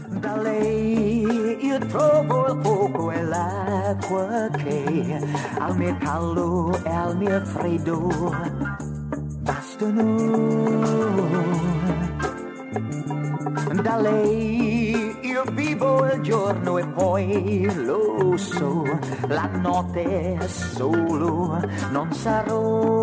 Da lei io trovo il fuoco e l'acqua che al mio caldo e al mio freddo bastano. Da lei io vivo il giorno e poi lo so, la notte solo non sarò.